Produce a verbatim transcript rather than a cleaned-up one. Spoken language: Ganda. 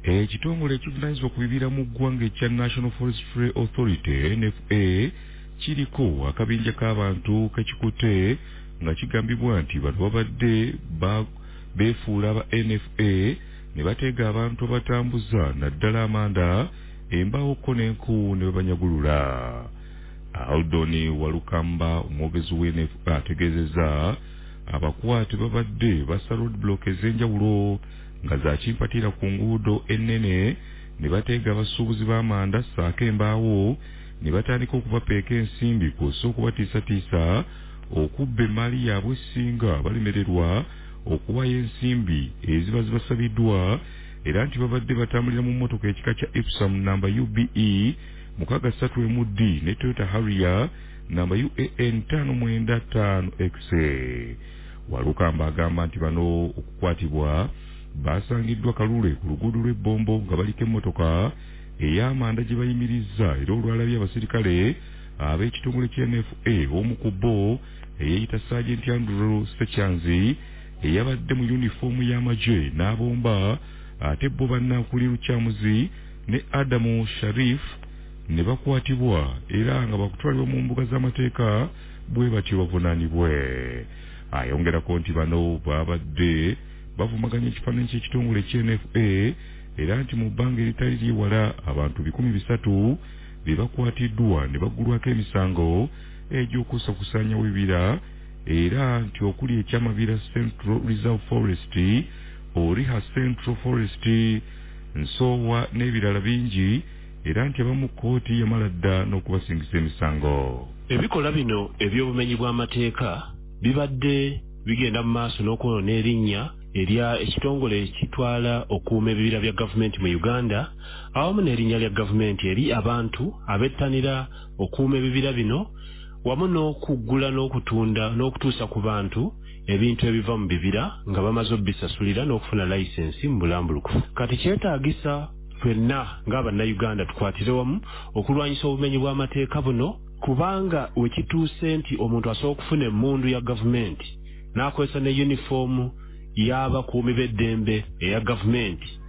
ekitongole ekivunaanyizibwa ku bibira mu ggwanga ekya National Forestry Authority N F A kiriko akabinja k'abantu kekikutte nga kigambibwa nti bano babadde beefuula aba N F A ne bateega abantu abatambuza naddala amanda embawoko n'enku ne babanyagulula. Aldoni Walukamba omwogezi w'N F A ategeezezza abakwate babadde bassa roadblock ez'enjawulo nga zakimpatira ku nguudo ennene ne bateega abasuubuzi b'amanda ssaako embaawo ne batandika okubapeeka ensimbi kw'ossa okubatiisatiisa okubba emmaali yaabwe singa balemererwa okuwayo ensimbi eziba zibasabiddwa era nti babadde batambulira mu mmotoka ekika kya Epsom namba U B E mukaaga ssatu emu D ne Toyota Harrier namba U A N ttaano mwenda ttaano X. Walukamba agamba nti bano okukwatibwa basangiddwa Kalule ku luguudo lw'ebbombo nga baliko emmotoka ey'amanda gye bayimirizza era olwalabye abasirikale ab'ekitongole kya N F A omu ku bo eyeeyita Sergeant Andrew Sechanzi eyabadde mu yunifoomu y'amagye n'abomba ate bo bannaakuli Lukyamuzi ne Adamu Sharif ne bakwatibwa era nga bakutwalibwa mu mbuga z'amateeka bwe batyo bavunaanibwe. Ayongerako nti bano babadde bavumaganya ekifaananyi ky'ekitongole kya N F A era nti mu bbanga eritali liwala abantu bikumi bisatu be bakwatiddwa ne baggulwako emisango egy'okusakusaanya w'ebibira era nti okuli ekyamabira Central Reserve Forest, Oriha Central Forest, Nsowa n'ebirala bingi era nti abamu kkooti yamala dda n'okubasingisa emisango. Ebikola bino eby'obumenyi bw'amateeka bibadde bigenda mu maaso n'okwonoona erinnya erya ekitongole ekitwala okuuma ebibira bya gavumenti mu Uganda awamu n'erinnya lya gavumenti eri abantu abettanira okuuma ebibira bino wamu n'okuggula n'okutunda n'okutuusa ku bantu ebintu ebiva mu bibira nga bamaze obbisasulira n'okufuna layisensi mu bulambulukufu. Kati kyetaagisa ffenna ng'Abannayuganda tukwatire wamu okulwanyisa obumenyi bw'amateeka buno kubanga wekituuse nti omuntu asobola okufuna emmundu ya gavumenti n'akozesa ne yunifoomu y'abakuumi b'eddembe eya gavumenti